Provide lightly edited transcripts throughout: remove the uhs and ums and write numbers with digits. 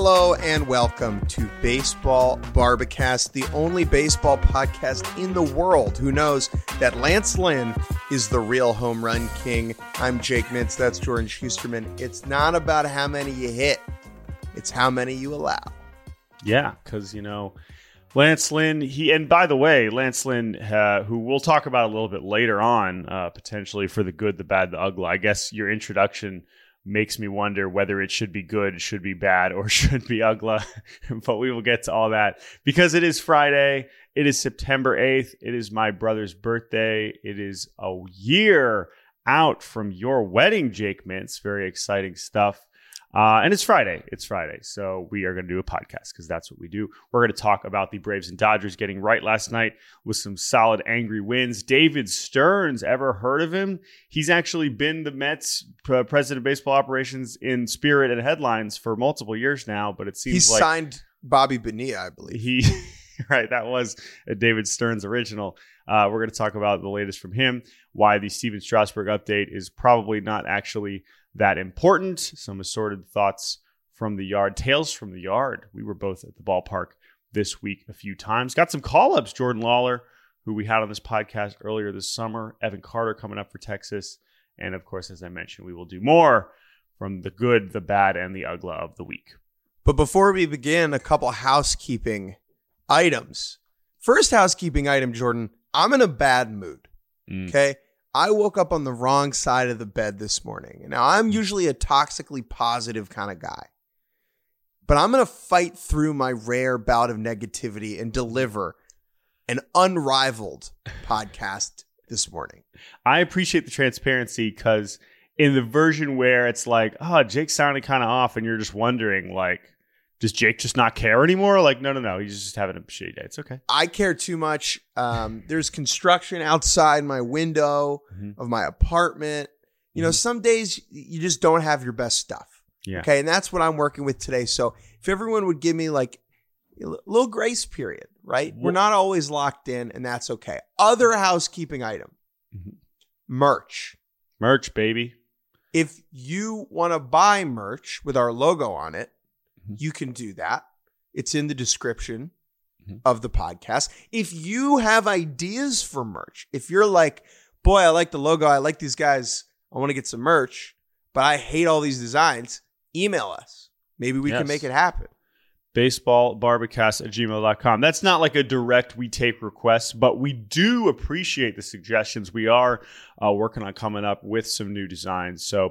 Hello and welcome to Baseball Barbacast, the only baseball podcast in the world who knows that Lance Lynn is the real home run king. I'm Jake Mintz, that's Jordan Schusterman. It's not about how many you hit, it's how many you allow. Yeah, because, Lance Lynn, and by the way, Lance Lynn, who we'll talk about a little bit later on, potentially for the good, the bad, the ugly. I guess your introduction makes me wonder whether it should be good, should be bad, or should be ugly. But we will get to all that because it is Friday. It is September 8th. It is my brother's birthday. It is a year out from your wedding, Jake Mintz. Very exciting stuff. And it's Friday. So we are going to do a podcast because that's what we do. We're going to talk about the Braves and Dodgers getting right last night with some solid, angry wins. David Stearns, ever heard of him? He's actually been the Mets president of baseball operations in spirit and headlines for multiple years now, but it seems He signed Bobby Bonilla, I believe. Right, that was a David Stearns original. We're going to talk about the latest from him, why the Steven Strasburg update is probably not actually that important. Some assorted thoughts from the yard, tales from the yard. We were both at the ballpark this week a few times. Got some call-ups. Jordan Lawler, who we had on this podcast earlier this summer. Evan Carter coming up for Texas. And of course, as I mentioned, we will do more from the good, the bad, and the ugly of the week. But before we begin, a couple housekeeping items. First housekeeping item, Jordan, I'm in a bad mood. Okay? I woke up on the wrong side of the bed this morning. Now, I'm usually a toxically positive kind of guy, but I'm going to fight through my rare bout of negativity and deliver an unrivaled podcast this morning. I appreciate the transparency because in the version where it's like, oh, Jake sounded kind of off and you're just wondering, like, does Jake just not care anymore? Like, no. He's just having a shitty day. It's okay. I care too much. There's construction outside my window of my apartment. Some days you just don't have your best stuff. Yeah. Okay. And that's what I'm working with today. So if everyone would give me like a little grace period, right? We're not always locked in, and that's okay. Other housekeeping item, merch. Merch, baby. If you want to buy merch with our logo on it, you can do that. It's in the description of the podcast. If you have ideas for merch, if you're like, boy, I like the logo, I like these guys, I want to get some merch, but I hate all these designs, email us. Maybe we can make it happen. baseballbarbacast@gmail.com. That's not like a direct we take requests, but we do appreciate the suggestions. We are working on coming up with some new designs. So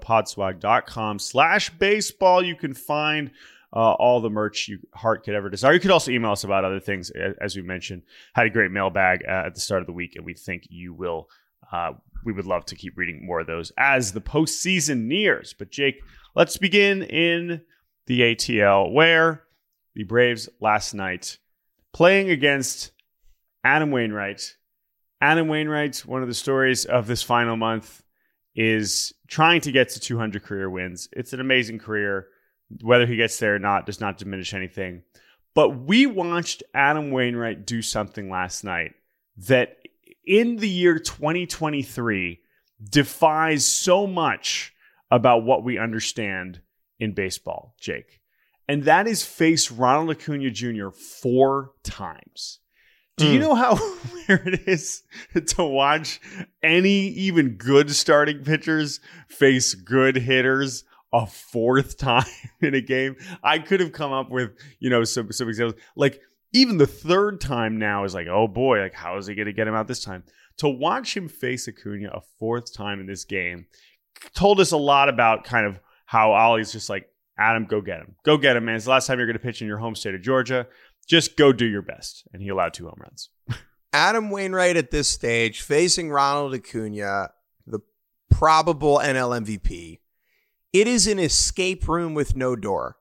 podswag.com/baseball. You can find all the merch your heart could ever desire. You could also email us about other things, as we mentioned. Had a great mailbag at the start of the week, and we think you will. We would love to keep reading more of those as the postseason nears. But Jake, let's begin in the ATL, where the Braves last night playing against Adam Wainwright. Adam Wainwright, one of the stories of this final month, is trying to get to 200 career wins. It's an amazing career. Whether he gets there or not does not diminish anything. But we watched Adam Wainwright do something last night that in the year 2023 defies so much about what we understand in baseball, Jake. And that is face Ronald Acuna Jr. 4 times. Do you know how weird it is to watch any even good starting pitchers face good hitters a 4th time in a game? I could have come up with, some examples. Like, even the 3rd time now is like, oh boy, like, how is he going to get him out this time? To watch him face Acuna a 4th time in this game told us a lot about kind of how Ollie's just like, Adam, go get him. Go get him, man. It's the last time you're going to pitch in your home state of Georgia. Just go do your best. And he allowed 2 home runs. Adam Wainwright at this stage facing Ronald Acuna, the probable NL MVP. It is an escape room with no door.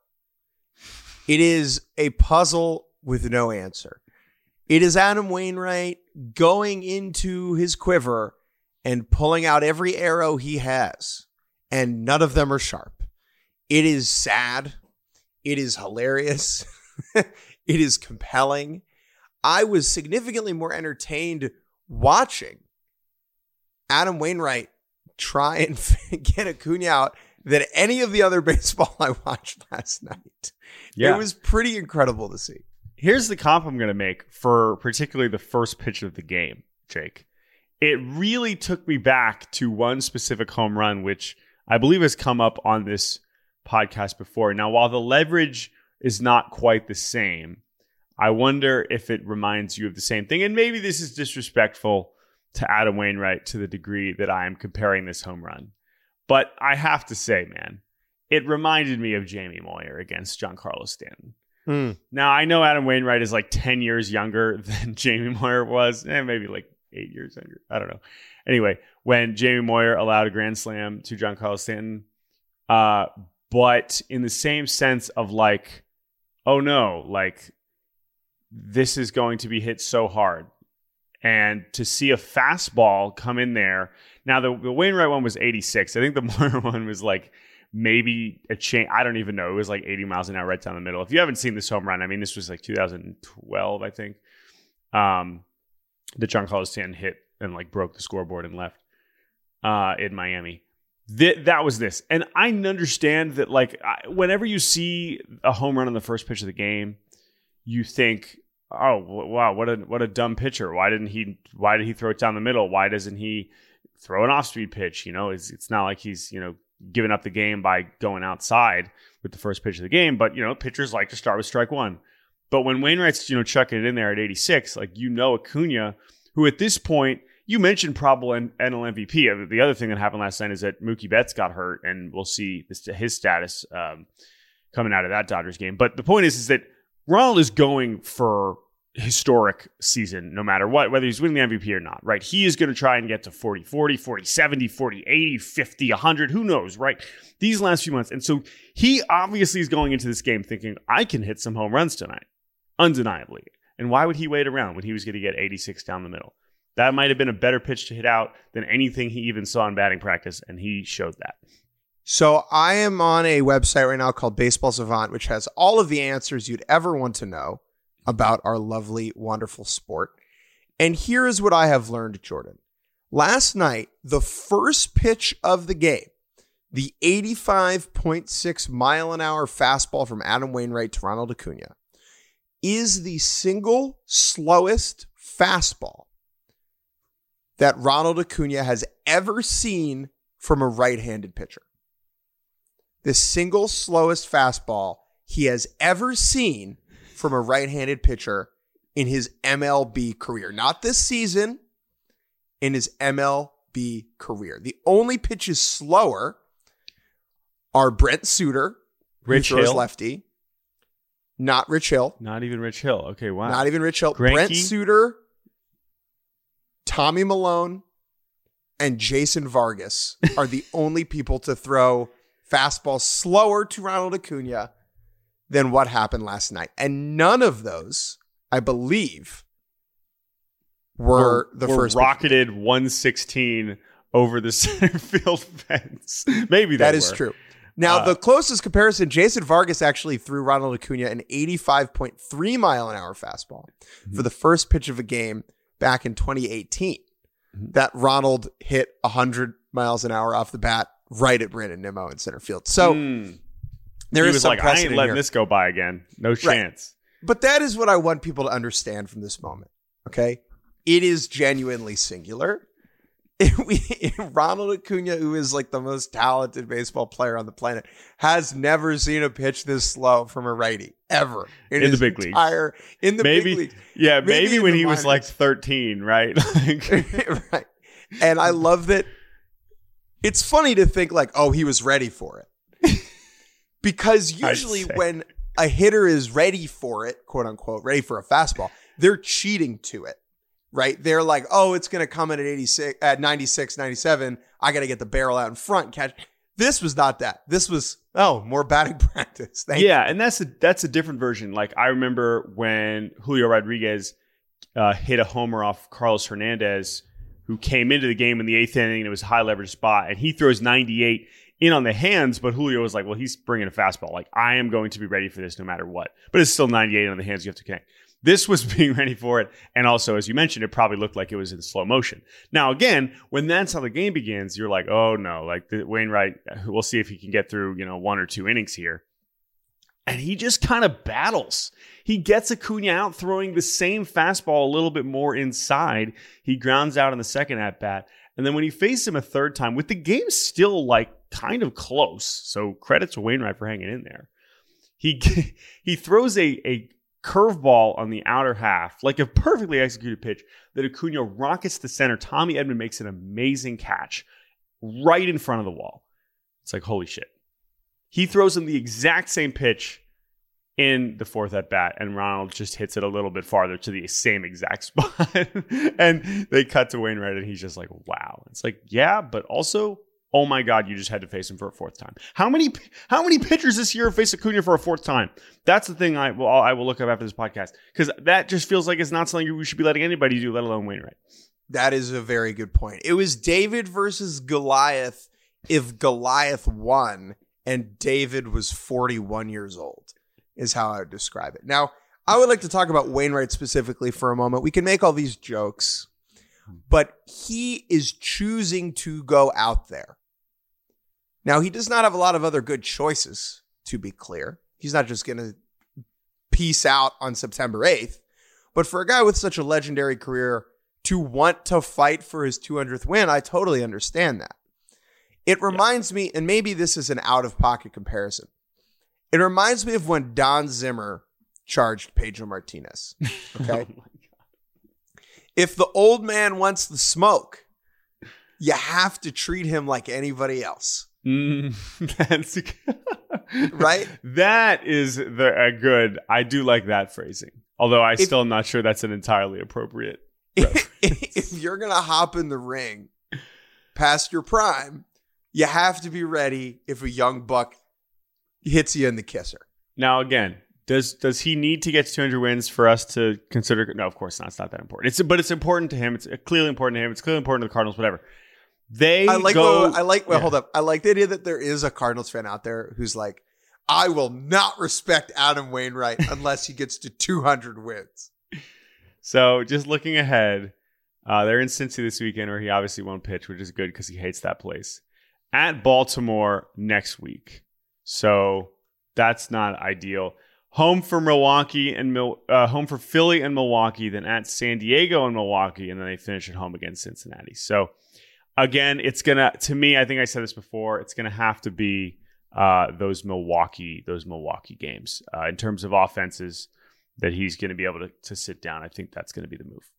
It is a puzzle with no answer. It is Adam Wainwright going into his quiver and pulling out every arrow he has, and none of them are sharp. It is sad. It is hilarious. It is compelling. I was significantly more entertained watching Adam Wainwright try and get Acuna out than any of the other baseball I watched last night. Yeah. It was pretty incredible to see. Here's the comp I'm going to make for particularly the first pitch of the game, Jake. It really took me back to one specific home run, which I believe has come up on this podcast before. Now, while the leverage is not quite the same, I wonder if it reminds you of the same thing. And maybe this is disrespectful to Adam Wainwright to the degree that I am comparing this home run. But I have to say, man, it reminded me of Jamie Moyer against Giancarlo Stanton. Now, I know Adam Wainwright is like 10 years younger than Jamie Moyer was, maybe like 8 years younger. I don't know. Anyway, when Jamie Moyer allowed a grand slam to Giancarlo Stanton, but in the same sense of like, oh no, like this is going to be hit so hard. And to see a fastball come in there. Now, the Wainwright one was 86. I think the Moyer one was like maybe a chain. I don't even know. It was like 80 miles an hour right down the middle. If you haven't seen this home run, I mean, this was like 2012, I think. The Giancarlo Stanton hit and like broke the scoreboard and left in Miami. That was this. And I understand that like whenever you see a home run on the first pitch of the game, you think, oh, wow, what a dumb pitcher. Why did he throw it down the middle? Why doesn't he throw an off-speed pitch? You know, it's not like he's, giving up the game by going outside with the first pitch of the game. But, pitchers like to start with strike one. But when Wainwright's, chucking it in there at 86, like, Acuna, who at this point, you mentioned probable NL MVP. The other thing that happened last night is that Mookie Betts got hurt, and we'll see his status coming out of that Dodgers game. But the point is that Ronald is going for historic season no matter what, whether he's winning the MVP or not, right? He is going to try and get to 40-40, 40-70, 40-80, 50-100, who knows, right? These last few months. And so he obviously is going into this game thinking, I can hit some home runs tonight, undeniably. And why would he wait around when he was going to get 86 down the middle? That might have been a better pitch to hit out than anything he even saw in batting practice, and he showed that. So I am on a website right now called Baseball Savant, which has all of the answers you'd ever want to know about our lovely, wonderful sport. And here is what I have learned, Jordan. Last night, the first pitch of the game, the 85.6 mile an hour fastball from Adam Wainwright to Ronald Acuna, is the single slowest fastball that Ronald Acuna has ever seen from a right-handed pitcher. The single slowest fastball he has ever seen from a right-handed pitcher in his MLB career. Not this season, in his MLB career. The only pitches slower are Brent Suter, Rich Hill, lefty. Not Rich Hill. Not even Rich Hill. Okay, wow. Not even Rich Hill. Greinke? Brent Suter, Tommy Malone, and Jason Vargas are the only people to throw fastballs slower to Ronald Acuna than what happened last night. And none of those, I believe, were first rocketed 116 over the center field fence. Maybe that is true. Now, the closest comparison, Jason Vargas actually threw Ronald Acuna an 85.3 mile an hour fastball for the first pitch of a game back in 2018. That Ronald hit 100 miles an hour off the bat right at Brandon Nimmo in center field. So there is some like, I ain't letting here. this go by again. No chance. Right. But that is what I want people to understand from this moment. Okay? It is genuinely singular. Ronald Acuna, who is like the most talented baseball player on the planet, has never seen a pitch this slow from a righty ever in the big leagues. In the big leagues. Yeah, maybe when he was like 13, right? Right. And I love that. It's funny to think like, oh, he was ready for it. Because usually when a hitter is ready for it, quote unquote, ready for a fastball, they're cheating to it. Right? They're like, oh, it's going to come in at 96, 97. I got to get the barrel out in front and catch. This was not that. This was, more batting practice. Thank you. And that's a different version. Like I remember when Julio Rodriguez hit a homer off Carlos Hernandez, who came into the game in the 8th inning and it was a high leverage spot, and he throws 98 in on the hands, but Julio was like, well, he's bringing a fastball. Like I am going to be ready for this no matter what. But it's still 98 on the hands. You have to connect. This was being ready for it. And also, as you mentioned, it probably looked like it was in slow motion. Now, again, when that's how the game begins, you're like, oh no, like Wainwright, we'll see if he can get through, 1 or 2 innings here. And he just kind of battles. He gets Acuna out throwing the same fastball a little bit more inside. He grounds out in the second at bat. And then when he faced him a third time, with the game still like kind of close, so credit to Wainwright for hanging in there, he throws a curveball on the outer half, like a perfectly executed pitch that Acuna rockets to center. Tommy Edman makes an amazing catch right in front of the wall. It's like, holy shit. He throws him the exact same pitch in the fourth at bat, and Ronald just hits it a little bit farther to the same exact spot. And they cut to Wainwright, and he's just like, wow. It's like, yeah, but also, oh my God, you just had to face him for a fourth time. How many pitchers this year have faced Acuna for a fourth time? That's the thing I will look up after this podcast, because that just feels like it's not something we should be letting anybody do, let alone Wainwright. That is a very good point. It was David versus Goliath if Goliath won and David was 41 years old, is how I would describe it. Now, I would like to talk about Wainwright specifically for a moment. We can make all these jokes, but he is choosing to go out there. Now, he does not have a lot of other good choices, to be clear. He's not just going to peace out on September 8th. But for a guy with such a legendary career to want to fight for his 200th win, I totally understand that. It reminds me, and maybe this is an out-of-pocket comparison, it reminds me of when Don Zimmer charged Pedro Martinez. Okay? Oh my God. If the old man wants the smoke, you have to treat him like anybody else. That's right? That is a good, I do like that phrasing. Although I still am not sure that's an entirely appropriate reference. If you're going to hop in the ring past your prime, you have to be ready if a young buck hits you in the kisser. Now, again, does he need to get to 200 wins for us to consider? No, of course not. It's not that important. But it's important to him. It's clearly important to him. It's clearly important to the Cardinals, whatever. Hold up. I like the idea that there is a Cardinals fan out there who's like, I will not respect Adam Wainwright unless he gets to 200 wins. So just looking ahead, they're in Cincy this weekend where he obviously won't pitch, which is good because he hates that place. At Baltimore next week. So that's not ideal. Home for Milwaukee and home for Philly and Milwaukee, then at San Diego and Milwaukee, and then they finish at home against Cincinnati. So again, it's gonna, to me, I think I said this before, it's gonna have to be those Milwaukee games in terms of offenses that he's going to be able to sit down. I think that's going to be the move.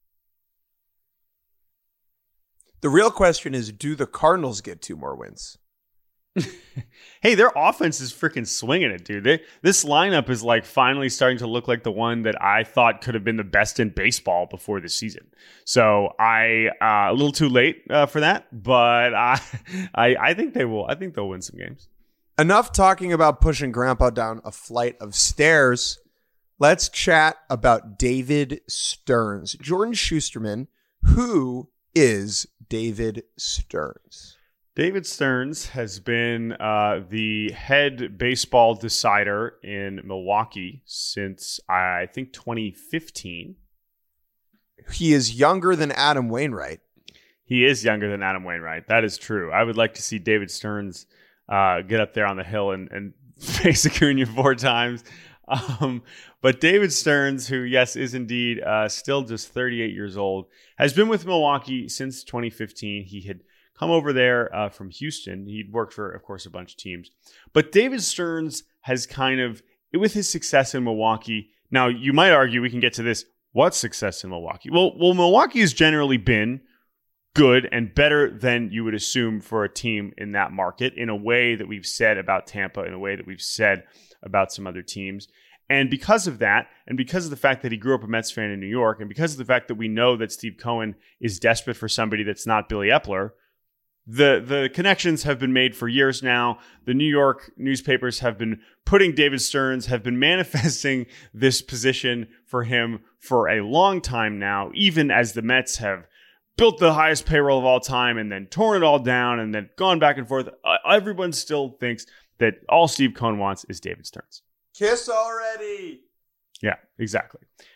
The real question is, do the Cardinals get 2 more wins? Hey, their offense is freaking swinging it, dude. This lineup is like finally starting to look like the one that I thought could have been the best in baseball before this season. So a little too late for that, but I think they will. I think they'll win some games. Enough talking about pushing Grandpa down a flight of stairs. Let's chat about David Stearns. Jordan Schusterman, who is David Stearns? David Stearns has been the head baseball decider in Milwaukee since, I think, 2015. He is younger than Adam Wainwright. He is younger than Adam Wainwright. That is true. I would like to see David Stearns get up there on the hill and face Acuna 4 times. But David Stearns, who, yes, is indeed still just 38 years old, has been with Milwaukee since 2015. He had come over there from Houston. He'd worked for, of course, a bunch of teams. But David Stearns has kind of, with his success in Milwaukee, now you might argue, we can get to this, what success in Milwaukee? Well, Milwaukee has generally been good and better than you would assume for a team in that market, in a way that we've said about Tampa, in a way that we've said about some other teams. And because of that, and because of the fact that he grew up a Mets fan in New York, and because of the fact that we know that Steve Cohen is desperate for somebody that's not Billy Epler, the connections have been made for years now. The New York newspapers have been putting David Stearns, have been manifesting this position for him for a long time now, even as the Mets have built the highest payroll of all time and then torn it all down and then gone back and forth. Everyone still thinks that all Steve Cohen wants is David Stearns. Kiss already. Yeah, exactly.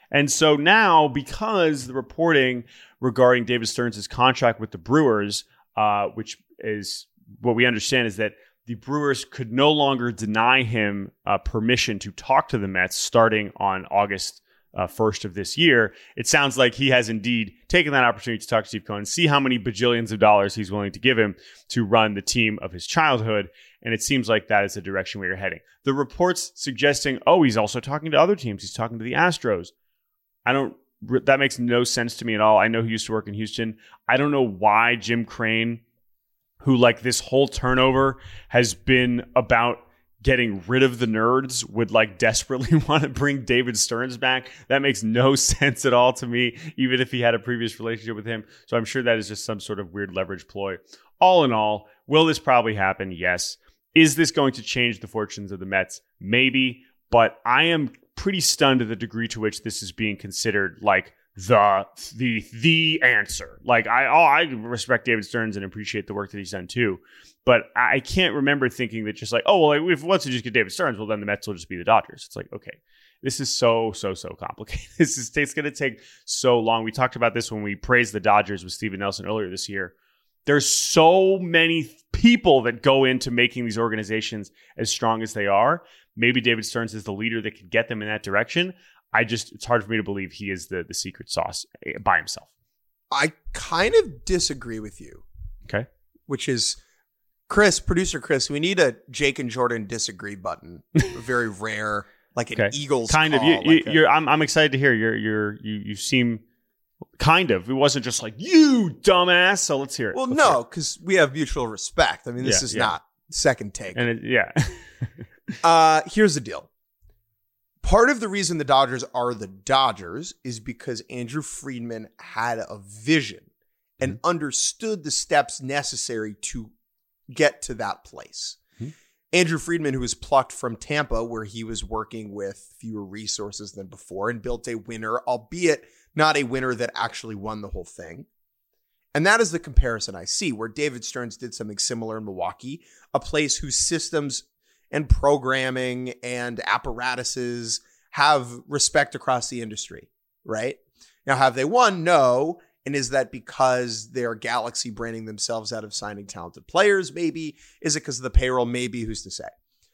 And so now, because the reporting regarding David Stearns' contract with the Brewers, which is what we understand is that the Brewers could no longer deny him permission to talk to the Mets starting on August 1st of this year. It sounds like he has indeed taken that opportunity to talk to Steve Cohen, see how many bajillions of dollars he's willing to give him to run the team of his childhood. And it seems like that is the direction we are heading. The reports suggesting, he's also talking to other teams. He's talking to the Astros. That makes no sense to me at all. I know he used to work in Houston. I don't know why Jim Crane, who like this whole turnover has been about getting rid of the nerds, would like desperately want to bring David Stearns back. That makes no sense at all to me, even if he had a previous relationship with him. So I'm sure that is just some sort of weird leverage ploy. All in all, will this probably happen? Yes. Is this going to change the fortunes of the Mets? Maybe, but I am pretty stunned at the degree to which this is being considered like the answer. Like I respect David Stearns and appreciate the work that he's done too, but I can't remember thinking that just like, if once we just get David Stearns, well then the Mets will just be the Dodgers. It's like, okay, this is so complicated. It's going to take so long. We talked about this when we praised the Dodgers with Steven Nelson earlier this year. There's so many people that go into making these organizations as strong as they are. Maybe David Stearns is the leader that could get them in that direction. It's hard for me to believe he is the secret sauce by himself. I kind of disagree with you. Okay. Which is, producer Chris, we need a Jake and Jordan disagree button. Very rare, like an Eagles kind call, of. I'm excited to hear you seem kind of. It wasn't just like, you dumbass. So let's hear it. Well, no, because we have mutual respect. I mean, this is not second take. And here's the deal. Part of the reason the Dodgers are the Dodgers is because Andrew Friedman had a vision and understood the steps necessary to get to that place. Mm-hmm. Andrew Friedman, who was plucked from Tampa, where he was working with fewer resources than before, and built a winner, albeit not a winner that actually won the whole thing. And that is the comparison I see, where David Stearns did something similar in Milwaukee, a place whose systems and programming and apparatuses have respect across the industry, right? Now, have they won? No. And is that because they're Galaxy branding themselves out of signing talented players? Maybe. Is it because of the payroll? Maybe. Who's to say?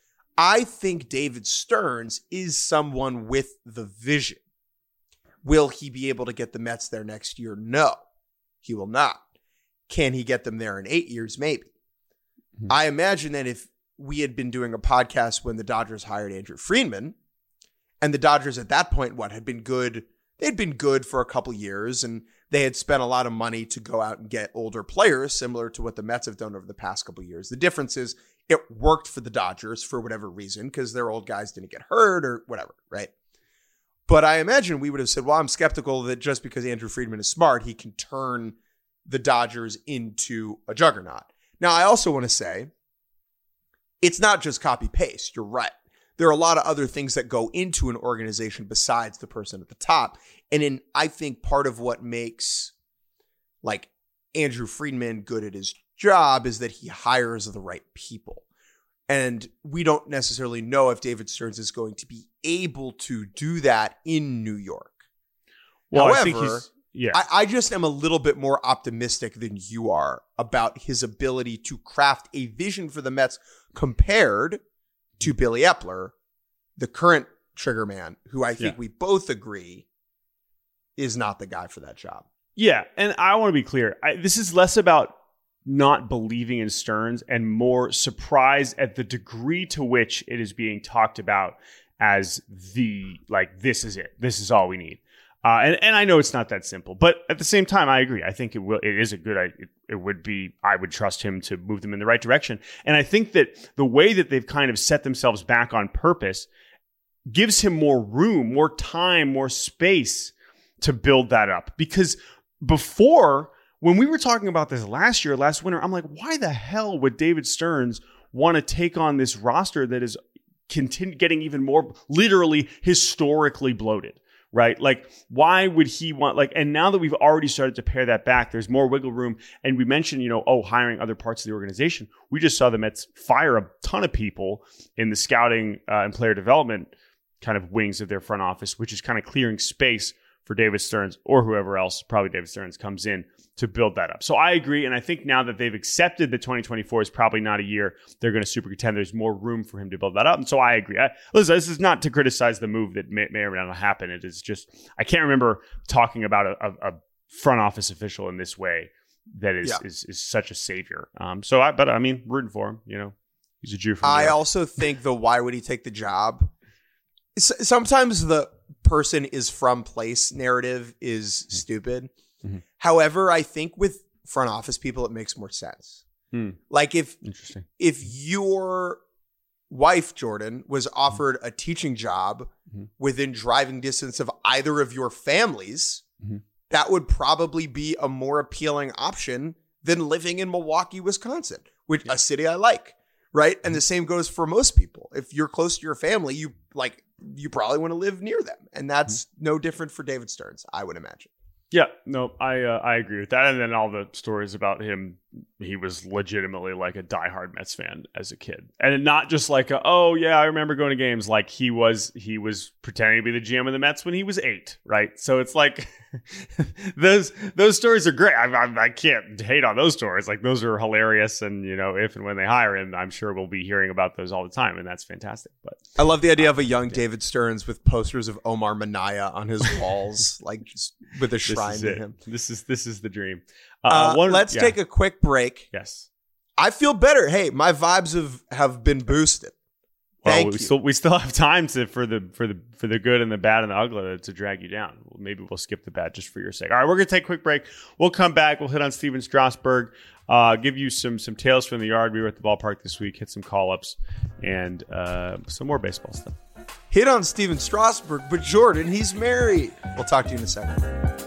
I think David Stearns is someone with the vision. Will he be able to get the Mets there next year? No, he will not. Can he get them there in 8 years? Maybe. Mm-hmm. I imagine that if we had been doing a podcast when the Dodgers hired Andrew Friedman, and the Dodgers at that point, had been good? They'd been good for a couple years, and they had spent a lot of money to go out and get older players, similar to what the Mets have done over the past couple years. The difference is it worked for the Dodgers for whatever reason, because their old guys didn't get hurt or whatever, right? But I imagine we would have said, well, I'm skeptical that just because Andrew Friedman is smart, he can turn the Dodgers into a juggernaut. Now, I also want to say, it's not just copy-paste. You're right. There are a lot of other things that go into an organization besides the person at the top. And I think part of what makes like Andrew Friedman good at his job is that he hires the right people. And we don't necessarily know if David Stearns is going to be able to do that in New York. Well, however, I think I just am a little bit more optimistic than you are about his ability to craft a vision for the Mets compared to Billy Epler, the current trigger man, who I think we both agree is not the guy for that job. Yeah, and I want to be clear. This is less about not believing in Stearns and more surprised at the degree to which it is being talked about as this is it. This is all we need. And I know it's not that simple, but at the same time, I agree. I think it is a good, it would be, I would trust him to move them in the right direction. And I think that the way that they've kind of set themselves back on purpose gives him more room, more time, more space to build that up. Because before, when we were talking about this last winter, I'm like, why the hell would David Stearns want to take on this roster that is getting even more literally historically bloated? Right? Like, why would he want, and now that we've already started to pare that back, there's more wiggle room. And we mentioned, hiring other parts of the organization. We just saw the Mets fire a ton of people in the scouting and player development kind of wings of their front office, which is kind of clearing space for David Stearns or whoever else, probably David Stearns, comes in to build that up. So I agree. And I think now that they've accepted that 2024 is probably not a year they're going to super contend, there's more room for him to build that up. And so I agree. Listen, this is not to criticize the move that may or may not happen. It is just, I can't remember talking about a front office official in this way that is such a savior. But I mean, rooting for him, he's a Jew from New York. Also think why would he take the job? Sometimes the person is from place narrative is stupid. Mm-hmm. However, I think with front office people, it makes more sense. Like if your wife, Jordan, was offered a teaching job within driving distance of either of your families, that would probably be a more appealing option than living in Milwaukee, Wisconsin, which a city I like, right? And the same goes for most people. If you're close to your family, you probably want to live near them. And that's no different for David Stearns, I would imagine. Yeah, no, I agree with that. And then all the stories about him, he was legitimately like a diehard Mets fan as a kid. And not just like, I remember going to games. Like he was pretending to be the GM of the Mets when he was 8, right? So it's like those stories are great. I can't hate on those stories. Like those are hilarious. And, if and when they hire him, I'm sure we'll be hearing about those all the time. And that's fantastic. But I love the idea of a young David Stearns with posters of Omar Minaya on his walls, like just with a shrine to him. This is the dream. Let's take a quick break. Yes. I feel better. Hey, my vibes have been boosted. Thank you. We still have time for the good and the bad and the ugly to drag you down. Maybe we'll skip the bad just for your sake. All right, we're gonna take a quick break. We'll come back. We'll hit on Steven Strasburg. Give you some tales from the yard. We were at the ballpark this week. Hit some call ups and some more baseball stuff. Hit on Steven Strasburg, but Jordan, he's married. We'll talk to you in a second.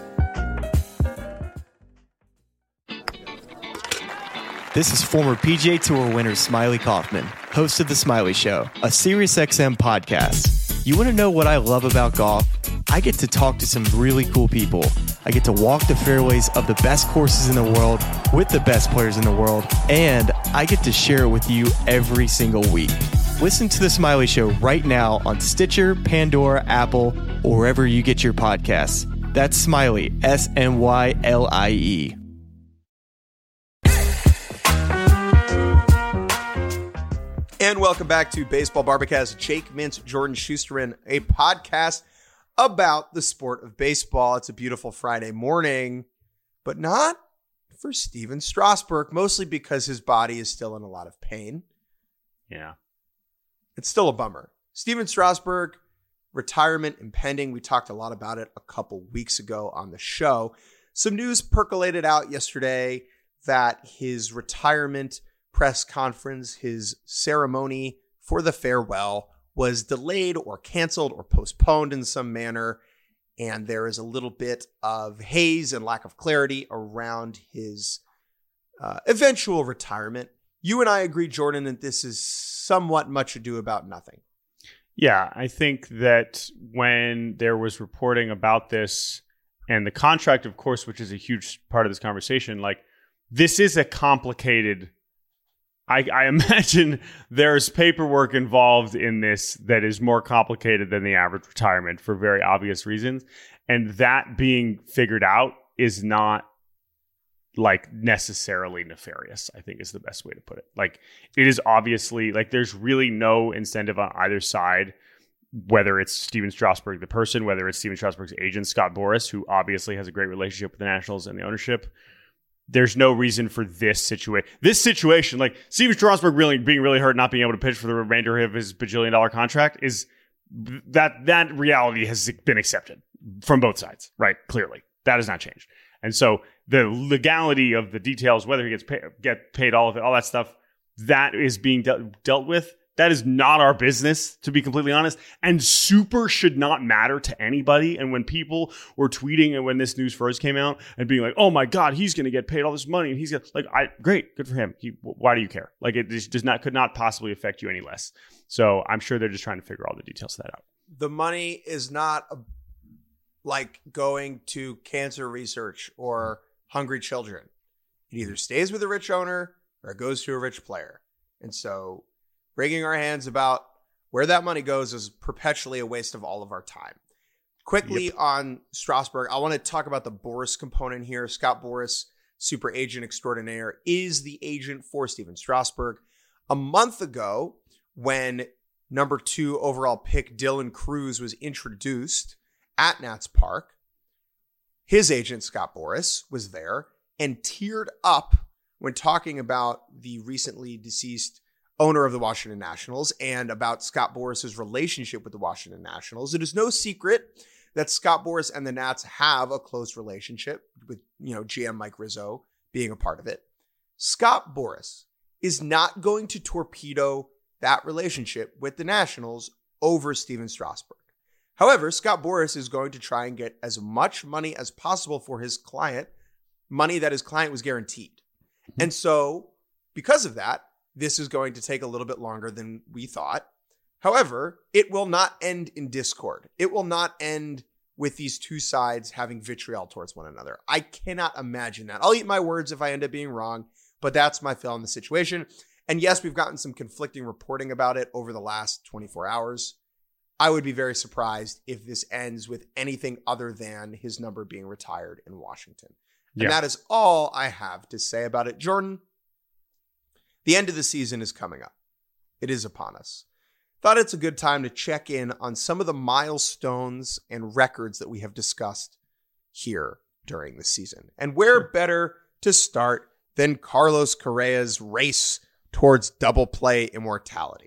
This is former PGA Tour winner Smiley Kaufman, host of The Smiley Show, a SiriusXM podcast. You want to know what I love about golf? I get to talk to some really cool people. I get to walk the fairways of the best courses in the world with the best players in the world, and I get to share it with you every single week. Listen to The Smiley Show right now on Stitcher, Pandora, Apple, or wherever you get your podcasts. That's Smiley, SMYLIE. And welcome back to Baseball Barbacast. Jake Mintz, Jordan Schusterin, a podcast about the sport of baseball. It's a beautiful Friday morning, but not for Steven Strasburg, mostly because his body is still in a lot of pain. Yeah. It's still a bummer. Steven Strasburg, retirement impending. We talked a lot about it a couple weeks ago on the show. Some news percolated out yesterday that his retirement press conference, his ceremony for the farewell, was delayed or canceled or postponed in some manner. And there is a little bit of haze and lack of clarity around his eventual retirement. You and I agree, Jordan, that this is somewhat much ado about nothing. Yeah, I think that when there was reporting about this and the contract, of course, which is a huge part of this conversation, like this is a complicated, I imagine there's paperwork involved in this that is more complicated than the average retirement for very obvious reasons. And that being figured out is not like necessarily nefarious, I think is the best way to put it. Like it is obviously like there's really no incentive on either side, whether it's Steven Strasburg, the person, whether it's Steven Strasburg's agent, Scott Boras, who obviously has a great relationship with the Nationals and the ownership. There's no reason for this situation, like Steven Strasburg being really hurt, not being able to pitch for the remainder of his bajillion-dollar contract, is that reality has been accepted from both sides, right? Clearly, that has not changed. And so the legality of the details, whether he get paid all of it, all that stuff, that is being dealt with. That is not our business, to be completely honest, and super should not matter to anybody. And when people were tweeting and when this news first came out and being like, oh my God, he's going to get paid all this money. And he's like, great, good for him. Why do you care? Like it just could not possibly affect you any less. So I'm sure they're just trying to figure all the details of that out. The money is not like going to cancer research or hungry children. It either stays with a rich owner or it goes to a rich player. And so wringing our hands about Where that money goes is perpetually a waste of all of our time. Quickly on Strasburg, I want to talk about the Boras component here. Scott Boras, super agent extraordinaire, is the agent for Steven Strasburg. A month ago, when number 2 overall pick Dylan Cruz was introduced at Nats Park, his agent, Scott Boras, was there and teared up when talking about the recently deceased owner of the Washington Nationals and about Scott Boras' relationship with the Washington Nationals. It is no secret that Scott Boras and the Nats have a close relationship with, GM Mike Rizzo being a part of it. Scott Boras is not going to torpedo that relationship with the Nationals over Steven Strasburg. However, Scott Boras is going to try and get as much money as possible for his client, money that his client was guaranteed. And so, because of that, this is going to take a little bit longer than we thought. However, it will not end in discord. It will not end with these two sides having vitriol towards one another. I cannot imagine that. I'll eat my words if I end up being wrong, but that's my feel on the situation. And yes, we've gotten some conflicting reporting about it over the last 24 hours. I would be very surprised if this ends with anything other than his number being retired in Washington. And that is all I have to say about it. Jordan, the end of the season is coming up. It is upon us. Thought it's a good time to check in on some of the milestones and records that we have discussed here during the season. And where better to start than Carlos Correa's race towards double play immortality?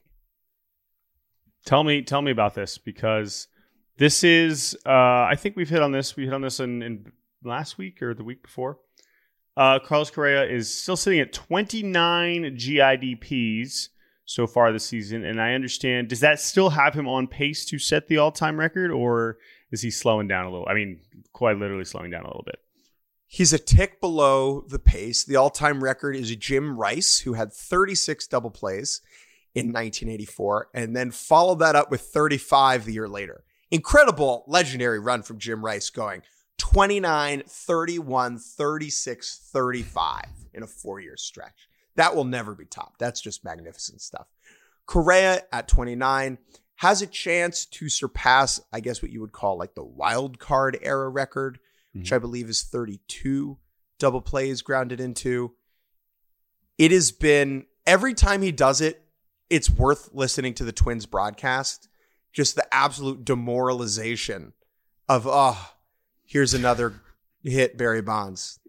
Tell me about this, because this is, I think we've hit on this. We hit on this in last week or the week before. Carlos Correa is still sitting at 29 GIDPs so far this season. And I understand, does that still have him on pace to set the all-time record, or is he slowing down a little? I mean, quite literally slowing down a little bit. He's a tick below the pace. The all-time record is Jim Rice, who had 36 double plays in 1984, and then followed that up with 35 the year later. Incredible, legendary run from Jim Rice, going 29, 31, 36, 35 in a 4-year stretch. That will never be topped. That's just magnificent stuff. Correa at 29 has a chance to surpass, I guess, what you would call like the wild card era record, which I believe is 32 double plays grounded into. It has been, every time he does it, it's worth listening to the Twins broadcast. Just the absolute demoralization of, here's another hit, Barry Bonds.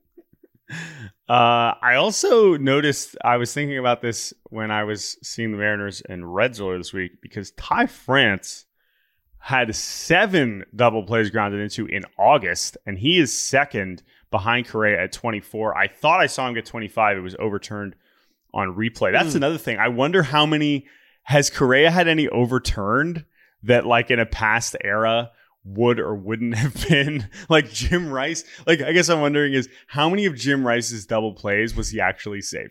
I also noticed, I was thinking about this when I was seeing the Mariners and Reds earlier this week, because Ty France had 7 double plays grounded into in August, and he is second behind Correa at 24. I thought I saw him get 25. It was overturned on replay. That's another thing. I wonder how many, has Correa had any overturned that like in a past era would or wouldn't have been like Jim Rice? Like, I guess I'm wondering is how many of Jim Rice's double plays was he actually safe?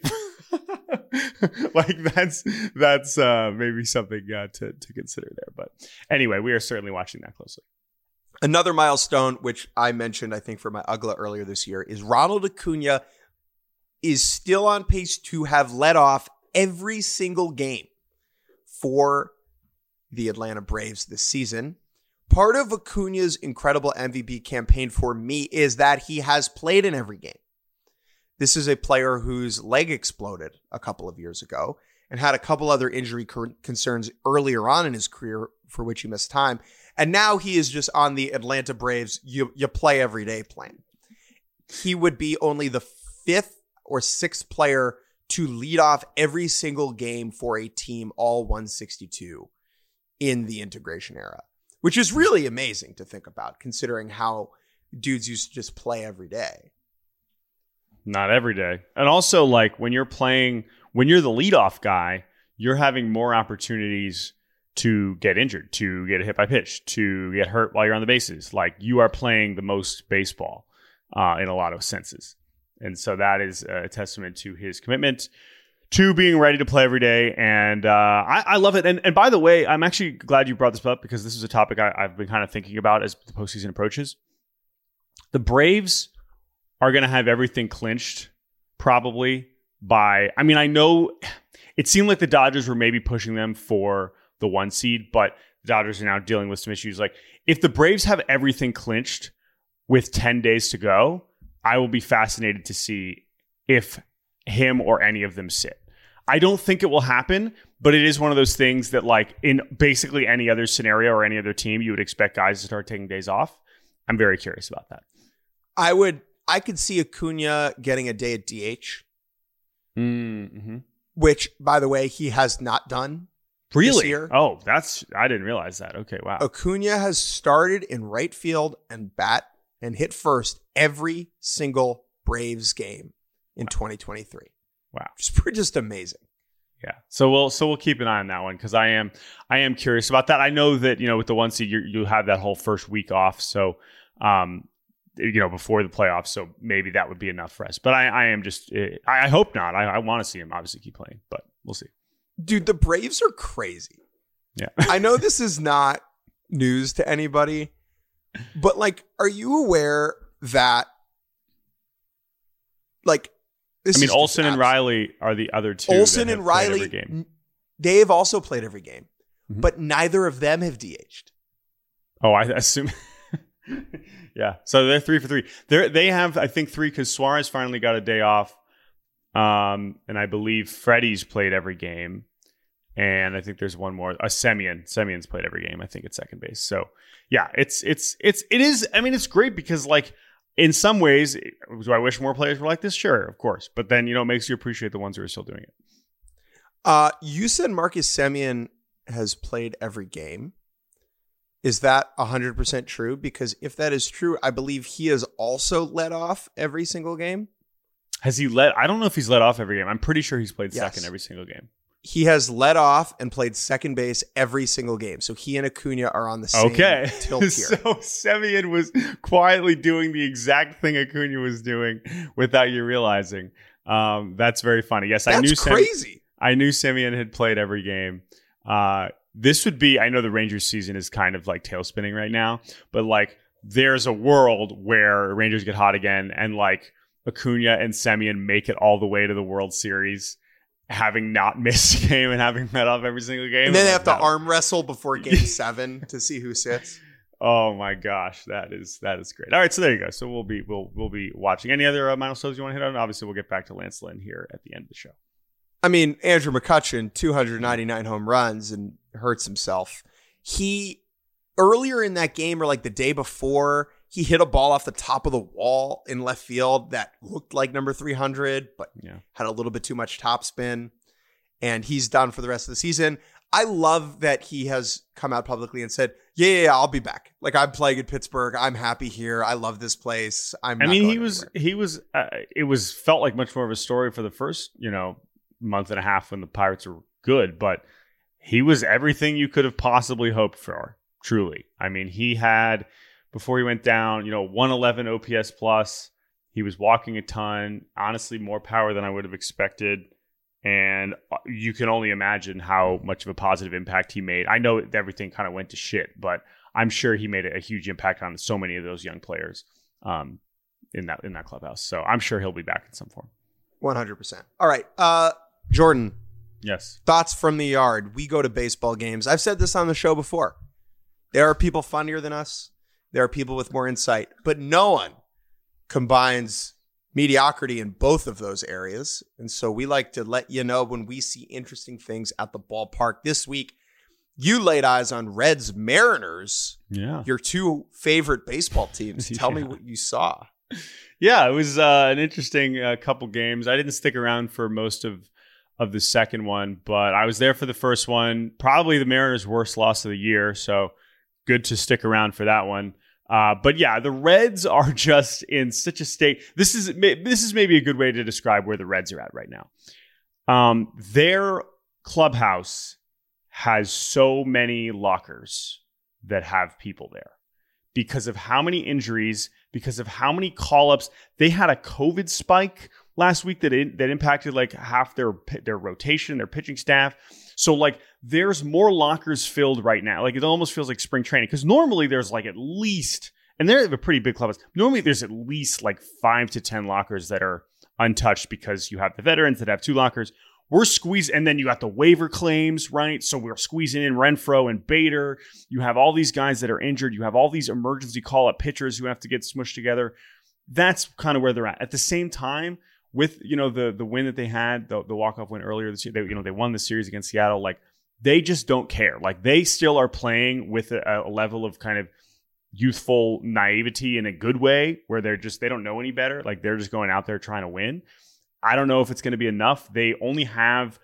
Like that's maybe something to consider there. But anyway, we are certainly watching that closely. Another milestone, which I mentioned, I think for my UGLA earlier this year, is Ronald Acuna is still on pace to have led off every single game for the Atlanta Braves this season. Part of Acuna's incredible MVP campaign for me is that he has played in every game. This is a player whose leg exploded a couple of years ago and had a couple other injury concerns earlier on in his career for which he missed time. And now he is just on the Atlanta Braves, you play every day plan. He would be only the 5th or 6th player to lead off every single game for a team all 162 in the integration era, which is really amazing to think about considering how dudes used to just play every day. Not every day. And also, like, when you're the leadoff guy, you're having more opportunities to get injured, to get hit by pitch, to get hurt while you're on the bases. Like, you are playing the most baseball in a lot of senses. And so that is a testament to his commitment to being ready to play every day. And I love it. And by the way, I'm actually glad you brought this up, because this is a topic I've been kind of thinking about as the postseason approaches. The Braves are going to have everything clinched probably by, I mean, I know it seemed like the Dodgers were maybe pushing them for the 1 seed, but the Dodgers are now dealing with some issues. Like, if the Braves have everything clinched with 10 days to go, I will be fascinated to see if him or any of them sit. I don't think it will happen, but it is one of those things that, like, in basically any other scenario or any other team, you would expect guys to start taking days off. I'm very curious about that. I could see Acuna getting a day at DH, which, by the way, he has not done. Really? This year. Oh, I didn't realize that. Okay, wow. Acuna has started in right field and hit first every single Braves game in 2023. Wow. Just amazing. Yeah. So we'll keep an eye on that one, because I am curious about that. I know that, with the 1 seed, you have that whole first week off. So, before the playoffs. So maybe that would be enough for us. But I hope not. I want to see him obviously keep playing, but we'll see. Dude, the Braves are crazy. Yeah. I know this is not news to anybody, but, like, are you aware that, like, Olsen and Riley are the other two. Olsen and Riley, every game. They have also played every game, but neither of them have DH'd. Oh, I assume. Yeah. So they're 3 for 3. They have, I think, 3 because Suarez finally got a day off. And I believe Freddie's played every game. And I think there's one more. Semion's played every game, I think, at second base. So yeah, it is. I mean, it's great because, like, in some ways, do I wish more players were like this? Sure, of course. But then, it makes you appreciate the ones who are still doing it. You said Marcus Semien has played every game. Is that 100% true? Because if that is true, I believe he has also led off every single game. Has he led? I don't know if he's led off every game. I'm pretty sure he's played second every single game. He has led off and played second base every single game. So he and Acuna are on the same tilt here. So Semien was quietly doing the exact thing Acuna was doing without you realizing. That's very funny. Yes, I knew Semien had played every game. This would be, I know the Rangers season is kind of like tailspinning right now, but, like, there's a world where Rangers get hot again and, like, Acuna and Semien make it all the way to the World Series, having not missed a game and having met off every single game. And then they have to arm wrestle before Game 7 to see who sits. Oh my gosh, that is great. All right, so there you go. So we'll be watching. Any other milestones you want to hit on? Obviously, we'll get back to Lance Lynn here at the end of the show. I mean, Andrew McCutchen, 299 home runs and hurts himself. He, earlier in that game, or like the day before, he hit a ball off the top of the wall in left field that looked like number 300, but had a little bit too much topspin. And he's done for the rest of the season. I love that he has come out publicly and said, yeah, I'll be back. Like, I'm playing in Pittsburgh. I'm happy here. I love this place. He was felt like much more of a story for the first, month and a half when the Pirates were good, but he was everything you could have possibly hoped for, truly. I mean, he had, before he went down, 111 OPS plus. He was walking a ton, honestly, more power than I would have expected. And you can only imagine how much of a positive impact he made. I know everything kind of went to shit, but I'm sure he made a huge impact on so many of those young players in that clubhouse. So I'm sure he'll be back in some form. 100%. All right. Jordan. Yes. Thoughts from the yard. We go to baseball games. I've said this on the show before. There are people funnier than us. There are people with more insight, but no one combines mediocrity in both of those areas. And so we like to let you know when we see interesting things at the ballpark. This week, you laid eyes on Reds Mariners. Yeah. Your two favorite baseball teams. Tell me what you saw. Yeah, it was an interesting couple games. I didn't stick around for most of the second one, but I was there for the first one. Probably the Mariners' worst loss of the year, so good to stick around for that one. But yeah, the Reds are just in such a state. This is maybe a good way to describe where the Reds are at right now. Their clubhouse has so many lockers that have people there because of how many injuries, because of how many call-ups. They had a COVID spike last week that impacted like half their rotation, their pitching staff. So like there's more lockers filled right now. Like it almost feels like spring training because normally there's like at least, and they have a pretty big clubhouse. Normally there's at least like 5 to 10 lockers that are untouched because you have the veterans that have 2 lockers. we're squeezing, and then you got the waiver claims, right? So we're squeezing in Renfroe and Bader. You have all these guys that are injured. You have all these emergency call-up pitchers who have to get smushed together. That's kind of where they're at. At the same time, with the win that they had, the walk-off win earlier this year, they won the series against Seattle. Like, they just don't care. Like, they still are playing with a level of kind of youthful naivety in a good way, where they don't know any better. Like, they're just going out there trying to win. I don't know if it's going to be enough. They only have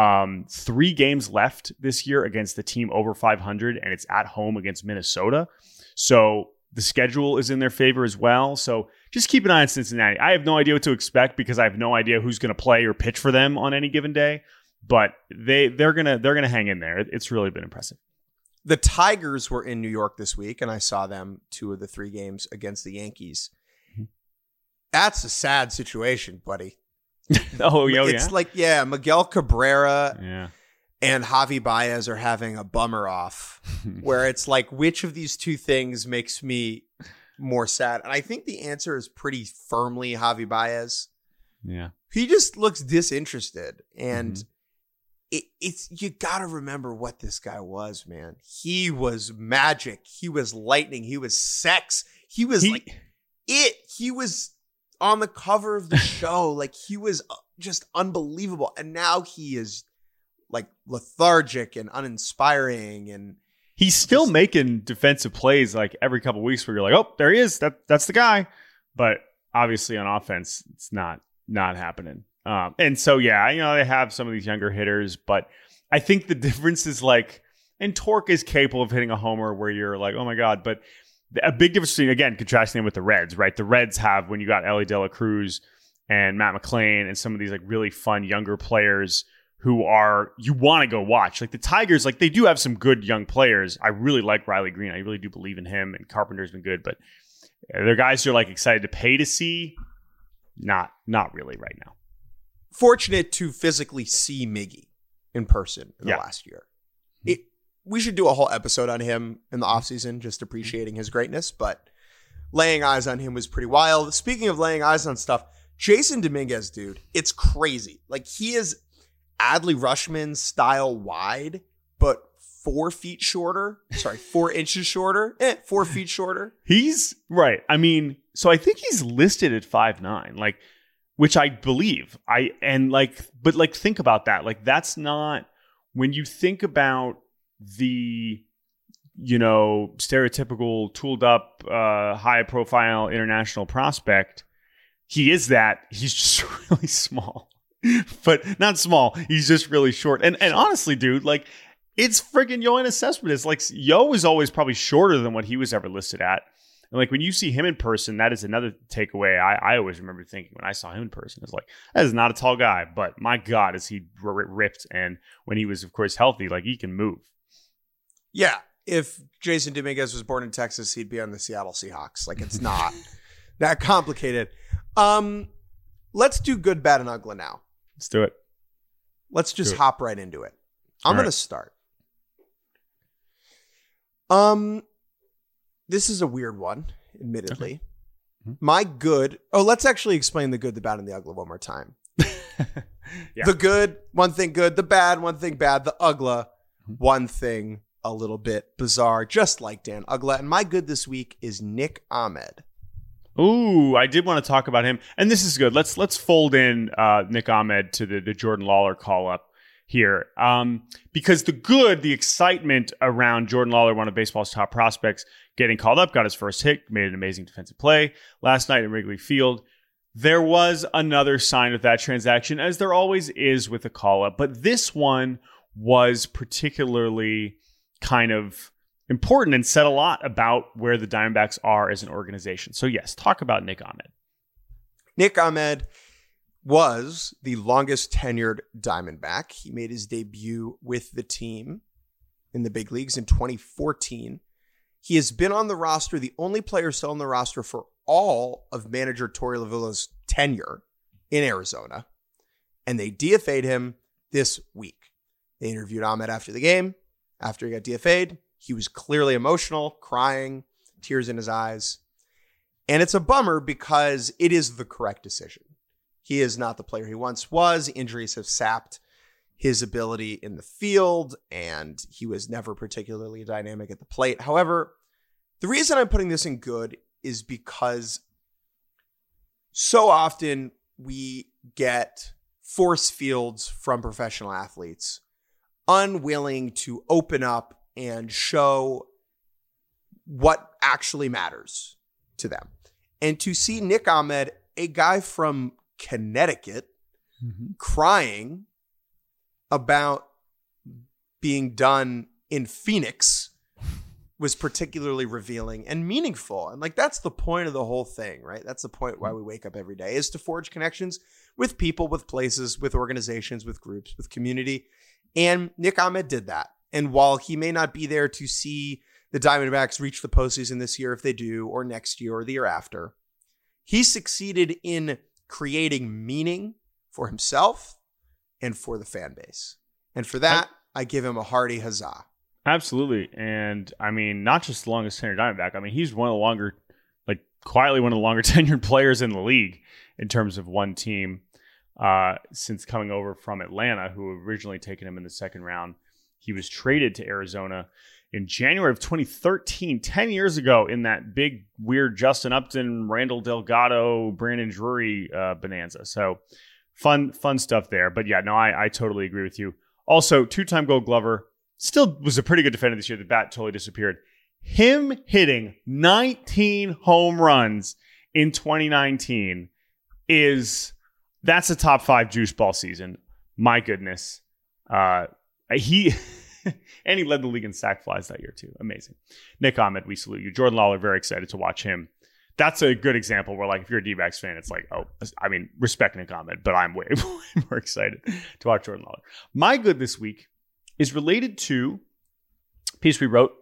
3 games left this year against the team over 500, and it's at home against Minnesota. So the schedule is in their favor as well. So just keep an eye on Cincinnati. I have no idea what to expect because I have no idea who's going to play or pitch for them on any given day. But they're gonna hang in there. It's really been impressive. The Tigers were in New York this week, and I saw them 2 of the 3 games against the Yankees. That's a sad situation, buddy. It's like, Miguel Cabrera and Javi Baez are having a bummer off, where it's like, which of these 2 things makes me more sad? And I think the answer is pretty firmly Javi Baez. Yeah, he just looks disinterested, and it's you got to remember what this guy was, man. He was magic. He was lightning. He was sex. He was He was on the cover of the show. Like, he was just unbelievable. And now he is like lethargic and uninspiring, and he's still making defensive plays like every couple of weeks where you're like, oh, there he is. That's the guy. But obviously on offense, it's not happening. And so, they have some of these younger hitters, but I think the difference is like, and Torque is capable of hitting a homer where you're like, oh my God. But a big difference between, again, contrasting them with the Reds, right? The Reds have, when you got Ellie De La Cruz and Matt McClain and some of these like really fun younger players who you want to go watch. Like the Tigers, like they do have some good young players. I really like Riley Green. I really do believe in him, and Carpenter's been good, but they're guys you're like excited to pay to see. Not really right now. Fortunate to physically see Miggy in person in the last year. We should do a whole episode on him in the offseason, just appreciating his greatness, but laying eyes on him was pretty wild. Speaking of laying eyes on stuff, Jason Dominguez, dude, it's crazy. Like, he is Adley Rutschman style wide, but 4 feet shorter. Sorry, 4 inches shorter. 4 feet shorter. He's right. I mean, so I think he's listed at 5'9", like, which I believe. But think about that. Like, that's not, when you think about the, stereotypical tooled up, high profile international prospect, he is that. He's just really small, but not small. He's just really short. And honestly, dude, like, it's freaking Yoenis Cespedes. Like, Yo is always probably shorter than what he was ever listed at. And like, when you see him in person, that is another takeaway. I always remember thinking when I saw him in person, it's like, that is not a tall guy, but my God, is he ripped. And when he was, of course, healthy, like, he can move. Yeah. If Jason Dominguez was born in Texas, he'd be on the Seattle Seahawks. Like, it's not that complicated. Let's do good, bad, and ugly now. Let's do it. Let's just hop right into it. I'm going to start. This is a weird one, admittedly. Okay. My good... Oh, let's actually explain the good, the bad, and the ugly one more time. The good, one thing good. The bad, one thing bad. The ugly, one thing a little bit bizarre, just like Dan Ugla. And my good this week is Nick Ahmed. Ooh, I did want to talk about him. And this is good. Let's fold in Nick Ahmed to the Jordan Lawler call-up here. Because the excitement around Jordan Lawler, one of baseball's top prospects, getting called up, got his first hit, made an amazing defensive play last night at Wrigley Field. There was another sign of that transaction, as there always is with a call-up. But this one was particularly kind of important and said a lot about where the Diamondbacks are as an organization. So yes, talk about Nick Ahmed. Nick Ahmed was the longest tenured Diamondback. He made his debut with the team in the big leagues in 2014. He has been on the roster, the only player still on the roster for all of manager Torey Lavilla's tenure in Arizona. And they DFA'd him this week. They interviewed Ahmed after the game. After he got DFA'd, he was clearly emotional, crying, tears in his eyes. And it's a bummer because it is the correct decision. He is not the player he once was. Injuries have sapped his ability in the field, and he was never particularly dynamic at the plate. However, the reason I'm putting this in good is because so often we get force fields from professional athletes unwilling to open up and show what actually matters to them. And to see Nick Ahmed, a guy from Connecticut, crying about being done in Phoenix was particularly revealing and meaningful. And like, that's the point of the whole thing, right? That's the point why we wake up every day, is to forge connections with people, with places, with organizations, with groups, with community. And Nick Ahmed did that. And while he may not be there to see the Diamondbacks reach the postseason this year, if they do, or next year or the year after, he succeeded in creating meaning for himself and for the fan base. And for that, I give him a hearty huzzah. Absolutely. And I mean, not just the longest tenured Diamondback. I mean, he's one of the longer, like quietly one of the longer tenured players in the league in terms of one team since coming over from Atlanta, who originally taken him in the second round. He was traded to Arizona in January of 2013, 10 years ago, in that big, weird Justin Upton, Randall Delgado, Brandon Drury bonanza. So fun stuff there. But yeah, no, I totally agree with you. Also, two-time Gold Glover, still was a pretty good defender this year. The bat totally disappeared. Him hitting 19 home runs in 2019 that's a top 5 juice ball season. My goodness. He led the league in sac flies that year too. Amazing. Nick Ahmed, we salute you. Jordan Lawler, very excited to watch him. That's a good example where, like, if you're a D-backs fan, it's like, oh, I mean, respect Nick Ahmed, but I'm way more excited to watch Jordan Lawler. My good this week is related to a piece we wrote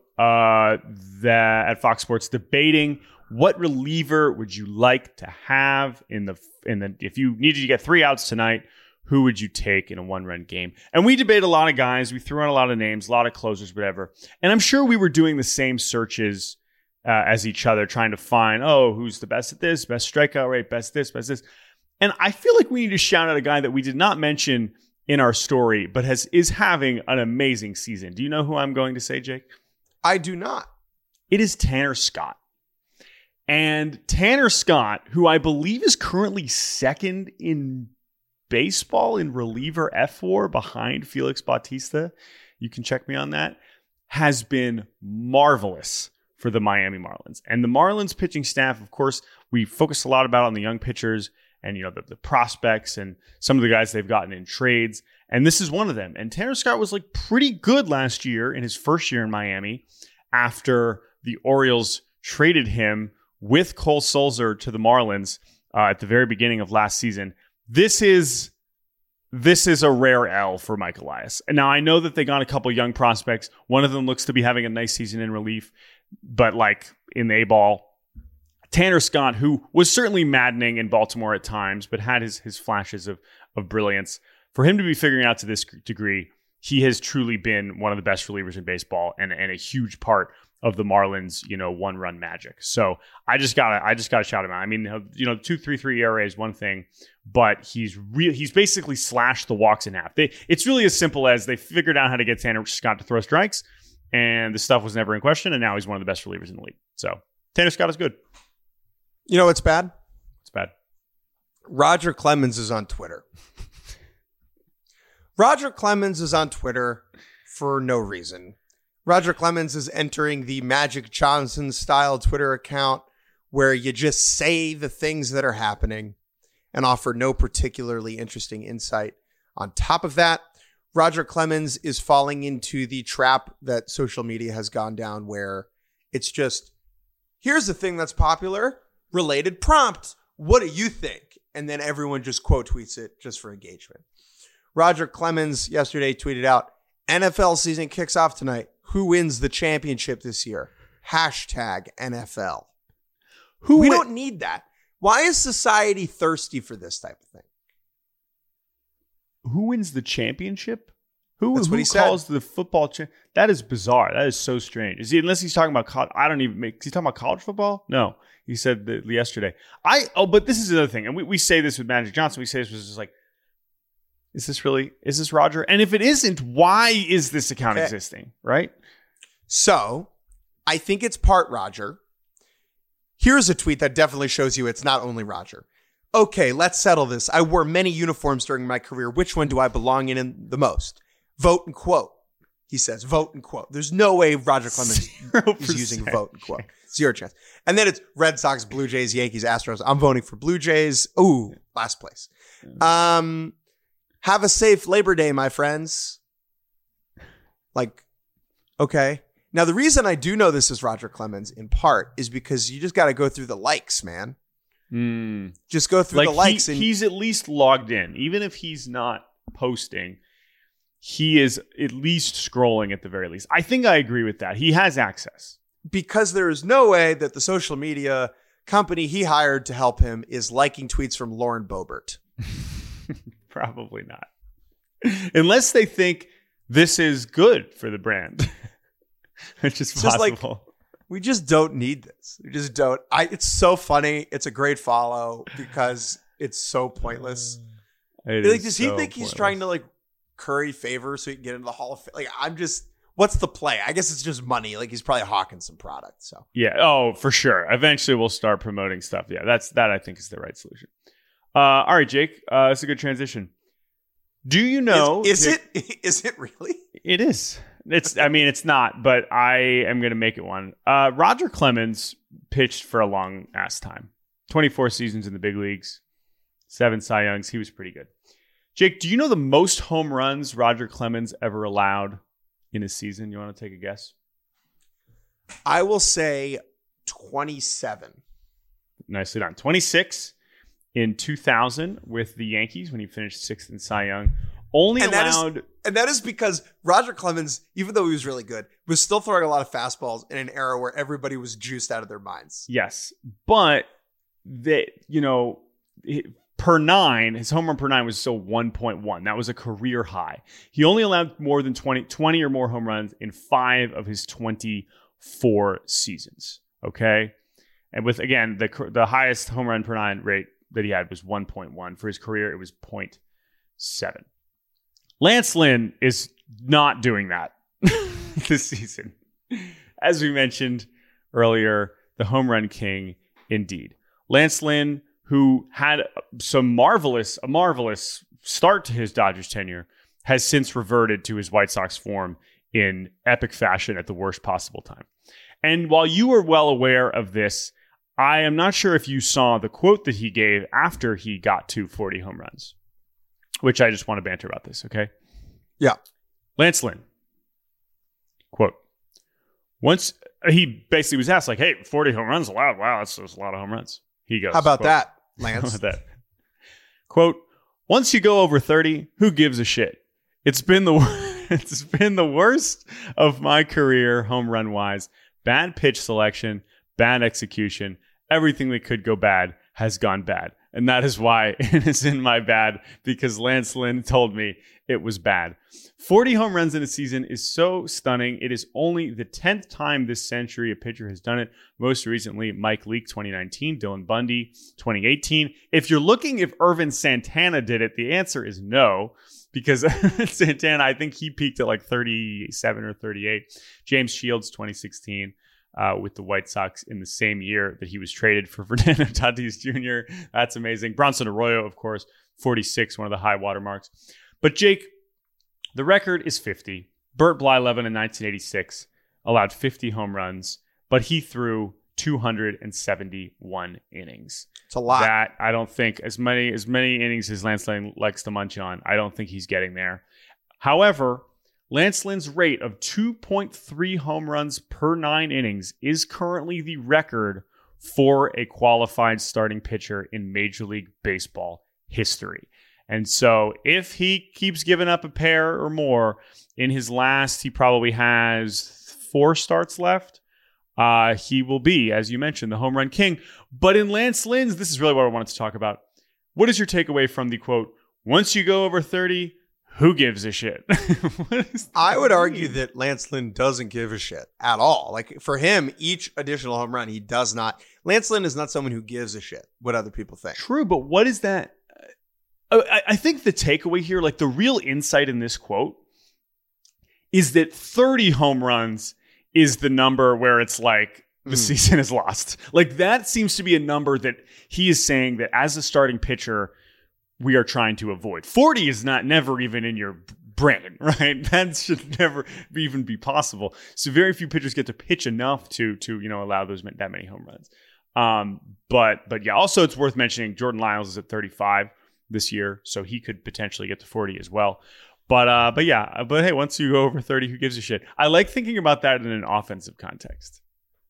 that at Fox Sports debating what reliever would you like to have in the if you needed to get 3 outs tonight, who would you take in a 1-run game? And we debate a lot of guys. We threw out a lot of names, a lot of closers, whatever. And I'm sure we were doing the same searches as each other, trying to find, who's the best at this, best strikeout rate, best this, best this. And I feel like we need to shout out a guy that we did not mention in our story, but is having an amazing season. Do you know who I'm going to say, Jake? I do not. It is Tanner Scott. And Tanner Scott, who I believe is currently second in baseball in reliever F4 behind Felix Bautista, you can check me on that, has been marvelous for the Miami Marlins. And the Marlins pitching staff, of course, we focus a lot about on the young pitchers and, you know, the prospects and some of the guys they've gotten in trades. And this is one of them. And Tanner Scott was like pretty good last year in his first year in Miami after the Orioles traded him with Cole Sulzer to the Marlins at the very beginning of last season. This is a rare L for Mike Elias. And now I know that they got a couple young prospects. One of them looks to be having a nice season in relief, but like in the A-ball, Tanner Scott, who was certainly maddening in Baltimore at times, but had his flashes of brilliance. For him to be figuring out to this degree, he has truly been one of the best relievers in baseball and a huge part of the Marlins, 1-run magic. So I just gotta shout him out. I mean, 2.33 ERA is one thing, but he's basically slashed the walks in half. It's really as simple as they figured out how to get Tanner Scott to throw strikes, and the stuff was never in question, and now he's one of the best relievers in the league. So Tanner Scott is good. You know what's bad? It's bad. Roger Clemens is on Twitter. Roger Clemens is on Twitter for no reason. Roger Clemens is entering the Magic Johnson style Twitter account where you just say the things that are happening and offer no particularly interesting insight. On top of that, Roger Clemens is falling into the trap that social media has gone down where it's just, here's the thing that's popular, related prompt. What do you think? And then everyone just quote tweets it just for engagement. Roger Clemens yesterday tweeted out, NFL season kicks off tonight. Who wins the championship this year? #NFL. We don't need that. Why is society thirsty for this type of thing? Who wins the championship? That's what he calls said. the football That is bizarre. That is so strange. Unless he's talking about college. Is he talking about college football? No. He said that yesterday. But this is the other thing. And we say this with Magic Johnson. We say this was just like, Is this Roger? And if it isn't, why is this account existing? Right? So I think it's part Roger. Here's a tweet that definitely shows you it's not only Roger. Okay, let's settle this. I wore many uniforms during my career. Which one do I belong in the most? Vote and quote. He says, vote and quote. There's no way Roger Clemens is using vote and quote. 0 chance. And then it's Red Sox, Blue Jays, Yankees, Astros. I'm voting for Blue Jays. Ooh, last place. Have a safe Labor Day, my friends. Like, okay. Now, the reason I do know this is Roger Clemens, in part, is because you just got to go through the likes, man. Just go through the likes. He's at least logged in. Even if he's not posting, he is at least scrolling at the very least. I think I agree with that. He has access. Because there is no way that the social media company he hired to help him is liking tweets from Lauren Boebert. Probably not. Unless they think this is good for the brand. Which is possible. We just don't need this. We just don't. It's so funny. It's a great follow because it's so pointless. Does he think he's trying to curry favor so he can get into the Hall of Fame? What's the play? I guess it's just money. He's probably hawking some product. So yeah. Oh, for sure. Eventually we'll start promoting stuff. Yeah, that I think is the right solution. All right, Jake. It's a good transition. Do you know? Is it really? It is. It's not, but I am going to make it one. Roger Clemens pitched for a long ass time. 24 seasons in the big leagues, 7 Cy Youngs. He was pretty good. Jake, do you know the most home runs Roger Clemens ever allowed in a season? You want to take a guess? I will say 27. Nicely done. 26 in 2000 with the Yankees when he finished 6th in Cy Young. And that is because Roger Clemens, even though he was really good, was still throwing a lot of fastballs in an era where everybody was juiced out of their minds. Yes. But per 9, his home run per 9 was still 1.1. That was a career high. He only allowed more than 20 or more home runs in 5 of his 24 seasons. Okay. And with, again, the highest home run per 9 rate that he had was 1.1. For his career, it was 0.7. Lance Lynn is not doing that this season. As we mentioned earlier, the home run king indeed. Lance Lynn, who had a marvelous start to his Dodgers tenure, has since reverted to his White Sox form in epic fashion at the worst possible time. And while you were well aware of this, I am not sure if you saw the quote that he gave after he got to 40 home runs, which I just want to banter about this, okay? Yeah. Lance Lynn, quote, once he basically was asked, hey, 40 home runs allowed. Wow, that's a lot of home runs. He goes, how about quote, that, Lance? How about that? Quote, once you go over 30, who gives a shit? It's been the worst of my career home run wise. Bad pitch selection, bad execution, everything that could go bad has gone bad. And that is why it is in my bad, because Lance Lynn told me it was bad. 40 home runs in a season is so stunning. It is only the 10th time this century a pitcher has done it. Most recently, Mike Leake, 2019, Dylan Bundy, 2018. If you're looking if Irvin Santana did it, the answer is no, because Santana, I think he peaked at 37 or 38. James Shields, 2016. With the White Sox in the same year that he was traded for Fernando Tatis Jr. That's amazing. Bronson Arroyo, of course, 46, one of the high watermarks. But Jake, the record is 50. Bert Blyleven in 1986 allowed 50 home runs, but he threw 271 innings. It's a lot. That I don't think as many innings as Lance Lynn likes to munch on. I don't think he's getting there. However, Lance Lynn's rate of 2.3 home runs per 9 innings is currently the record for a qualified starting pitcher in Major League Baseball history. And so if he keeps giving up a pair or more in his last, he probably has 4 starts left. He will be, as you mentioned, the home run king. But in Lance Lynn's, this is really what I wanted to talk about. What is your takeaway from the quote, once you go over 30, who gives a shit? I would argue that Lance Lynn doesn't give a shit at all. For him, each additional home run, he does not. Lance Lynn is not someone who gives a shit what other people think. True, but what is that? I think the takeaway here, like the real insight in this quote, is that 30 home runs is the number where it's like the season is lost. Like that seems to be a number that he is saying that as a starting pitcher, we are trying to avoid. 40 is never even in your brain, right? That should never even be possible. So very few pitchers get to pitch enough to allow that many home runs. But yeah, also it's worth mentioning Jordan Lyles is at 35 this year, so he could potentially get to 40 as well. But hey, once you go over 30, who gives a shit? I like thinking about that in an offensive context.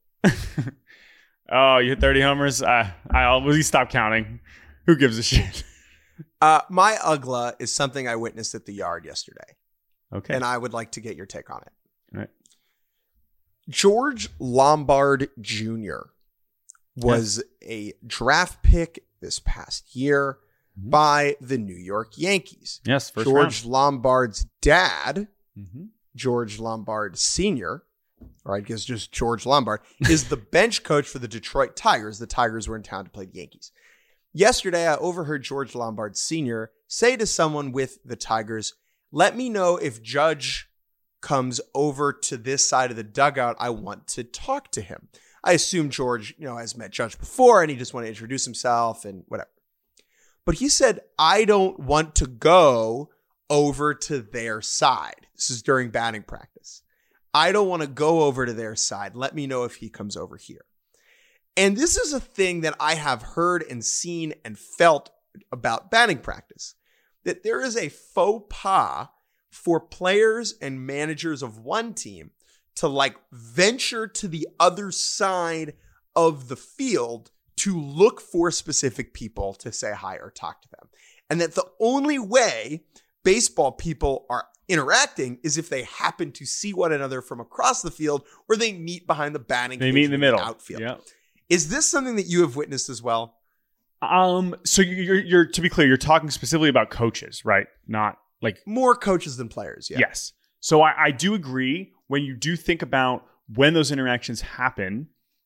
Oh, you hit 30 homers? Will you stop counting? Who gives a shit? My UGLA is something I witnessed at the Yard yesterday. Okay. And I would like to get your take on it. All right. George Lombard Jr. was a draft pick this past year by the New York Yankees. Yes, first George round. Lombard's dad, George Lombard Sr., or I guess just George Lombard, is the bench coach for the Detroit Tigers. The Tigers were in town to play the Yankees. Yesterday, I overheard George Lombard Sr. say to someone with the Tigers, "Let me know if Judge comes over to this side of the dugout. I want to talk to him." I assume George, has met Judge before and he just wanted to introduce himself and whatever. But he said, "I don't want to go over to their side." This is during batting practice. "I don't want to go over to their side. Let me know if he comes over here." And this is a thing that I have heard and seen and felt about batting practice, that there is a faux pas for players and managers of one team to venture to the other side of the field to look for specific people to say hi or talk to them. And that the only way baseball people are interacting is if they happen to see one another from across the field or they meet behind the batting cage. They meet in the middle. Outfield. Yeah. Is this something that you have witnessed as well? So you're to be clear, you're talking specifically about coaches, right? Not like more coaches than players. Yeah. Yes. So I do agree when you do think about when those interactions happen,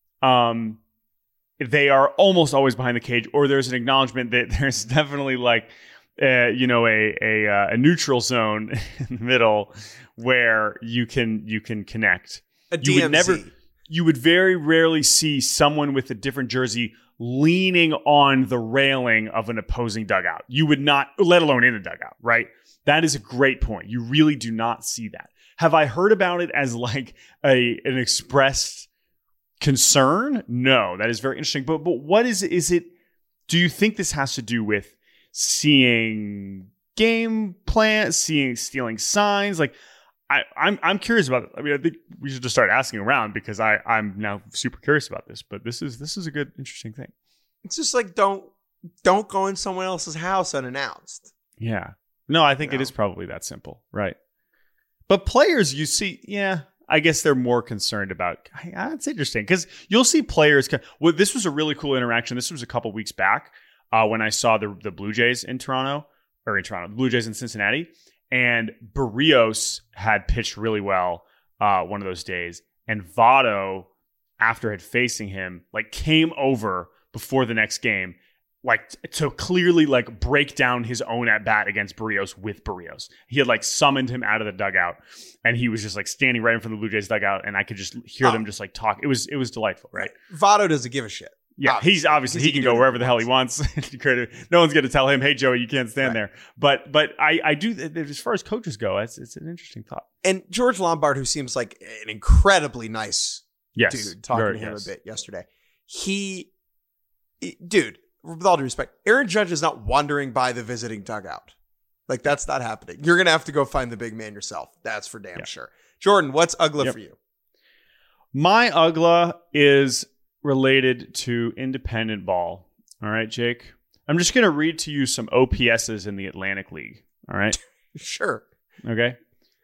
they are almost always behind the cage, or there's an acknowledgement that there's definitely a neutral zone in the middle where you can connect. A DMZ. You would very rarely see someone with a different jersey leaning on the railing of an opposing dugout. You would not, let alone in the dugout, right? That is a great point. You really do not see that. Have I heard about it as an expressed concern? No, that is very interesting. But what is it? Do you think this has to do with seeing game plan, stealing signs? I'm curious about it. I mean, I think we should just start asking around because I'm now super curious about this. But this is a good, interesting thing. It's just don't go in someone else's house unannounced. Yeah. No, I think it is probably that simple, right? But players, you see, I guess they're more concerned about. It's interesting because you'll see players. Well, this was a really cool interaction. This was a couple weeks back when I saw the Blue Jays in Toronto, Blue Jays in Cincinnati. And Barrios had pitched really well one of those days. And Votto, after had facing him, came over before the next game, to clearly break down his own at bat against Barrios with Barrios. He had summoned him out of the dugout, and he was just standing right in front of the Blue Jays dugout, and I could just hear them just talk. It was delightful, right? Votto doesn't give a shit. Yeah, he's obviously he can go wherever the hell he wants. No one's going to tell him, "Hey, Joey, you can't stand there." But I do, as far as coaches go, it's an interesting thought. And George Lombard, who seems like an incredibly nice dude, talking to him a bit yesterday, dude, with all due respect, Aaron Judge is not wandering by the visiting dugout. That's not happening. You're going to have to go find the big man yourself. That's for damn sure. Jordan, what's UGLA for you? My UGLA is related to independent ball. All right, Jake. I'm just going to read to you some OPSs in the Atlantic League. All right. Sure. Okay.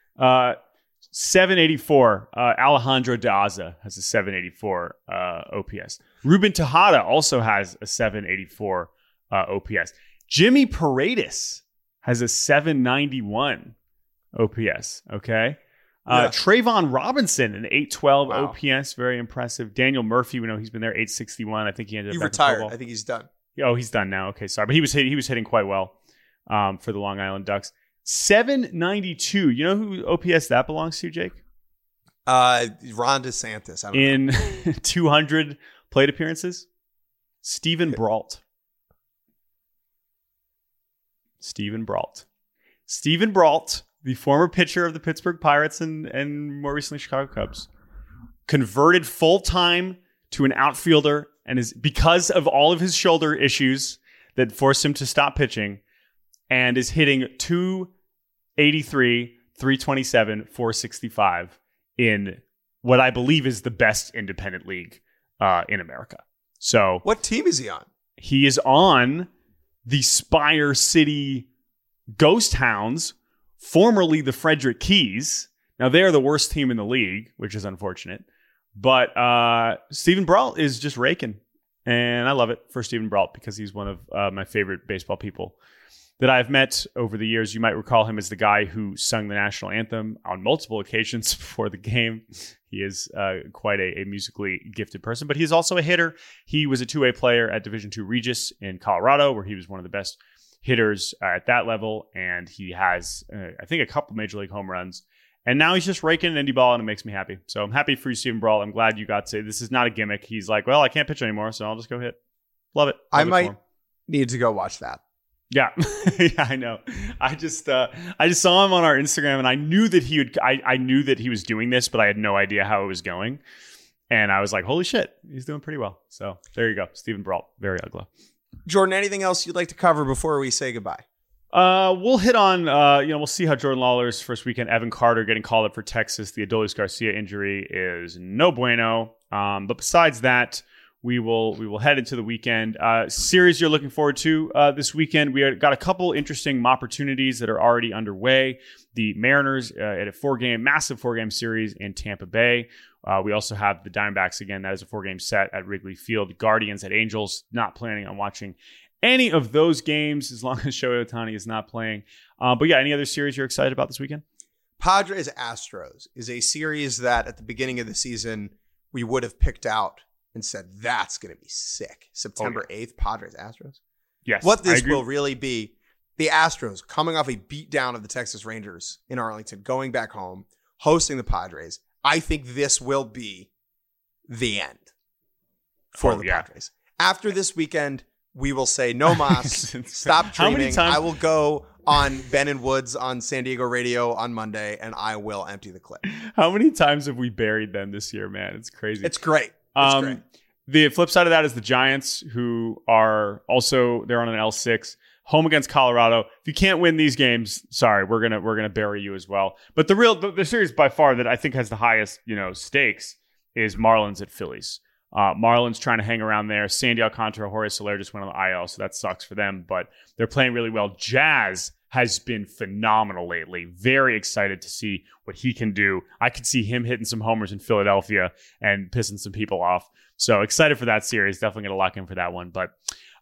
784. Alejandro De Aza has a 784 OPS. Ruben Tejada also has a 784 OPS. Jimmy Paredes has a 791 OPS. Okay. Trayvon Robinson, an 812 OPS, very impressive. Daniel Murphy, we know he's been there, 861. I think he ended up retired. I think he's done. Oh, he's done now. Okay, sorry, but he was hitting quite well. for the Long Island Ducks. 792. You know who OPS that belongs to, Jake? Ron DeSantis. I don't know. In 200 plate appearances, Steven Brault. Steven Brault, the former pitcher of the Pittsburgh Pirates and more recently Chicago Cubs, converted full-time to an outfielder and is, because of all of his shoulder issues that forced him to stop pitching, and is hitting 283, 327, 465 in what I believe is the best independent league in America. So, what team is he on? He is on the Spire City Ghost Hounds, formerly the Frederick Keys. Now, they're the worst team in the league, which is unfortunate. But Steven Brault is just raking. And I love it for Steven Brault because he's one of my favorite baseball people that I've met over the years. You might recall him as the guy who sung the national anthem on multiple occasions before the game. He is quite a musically gifted person, but he's also a hitter. He was a two-way player at Division II Regis in Colorado, where he was one of the best hitters at that level. And he has, I think, a couple Major League home runs. And now he's just raking an indie ball, and it makes me happy. So I'm happy for you, Steven Brault. I'm glad you got to. This is not a gimmick. He's like, well, I can't pitch anymore, so I'll just go hit. Love it. I might need to go watch that. Yeah, yeah, I know. I just saw him on our Instagram, and I knew that he would. I knew that he was doing this, but I had no idea how it was going. And I was like, "Holy shit, he's doing pretty well." So there you go, Steven Brault, very ugly. Jordan, anything else you'd like to cover before we say goodbye? We'll hit on. We'll see how Jordan Lawler's first weekend. Evan Carter getting called up for Texas. The Adolis Garcia injury is no bueno. But besides that, we will head into the weekend. Series you're looking forward to this weekend. We got a couple interesting opportunities that are already underway. The Mariners at a massive 4-game series in Tampa Bay. We also have the Diamondbacks again. That is a 4-game set at Wrigley Field. Guardians at Angels. Not planning on watching any of those games as long as Shohei Ohtani is not playing. But yeah, any other series you're excited about this weekend? Padres Astros is a series that at the beginning of the season we would have picked out and said, that's going to be sick. September 8th, Padres Astros. Yes. What this will really be, the Astros coming off a beatdown of the Texas Rangers in Arlington, going back home, hosting the Padres. I think this will be the end for the Padres. After this weekend, we will say no mas, stop dreaming. I will go on Ben and Woods on San Diego radio on Monday, and I will empty the clip. How many times have we buried them this year, man? It's crazy. It's great. It's great. The flip side of that is the Giants, who are also, they're on an L6, home against Colorado. If you can't win these games, sorry, we're gonna bury you as well. But the series by far that I think has the highest stakes is Marlins at Phillies. Marlins trying to hang around there. Sandy Alcantara, Jorge Soler just went on the IL, so that sucks for them. But they're playing really well. Jazz has been phenomenal lately. Very excited to see what he can do. I could see him hitting some homers in Philadelphia and pissing some people off. So excited for that series. Definitely going to lock in for that one. But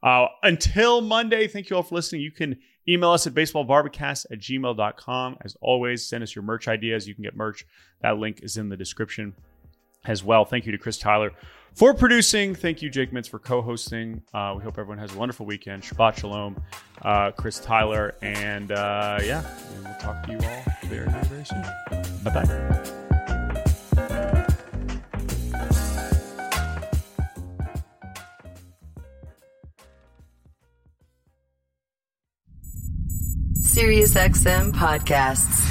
until Monday, thank you all for listening. You can email us at baseballbarbacast@gmail.com. As always, send us your merch ideas. You can get merch. That link is in the description as well. Thank you to Chris Tyler for producing. Thank you, Jake Mintz, for co-hosting. We hope everyone has a wonderful weekend. Shabbat Shalom, Chris Tyler. And we'll talk to you all very, very, very soon. Bye-bye. SiriusXM Podcasts.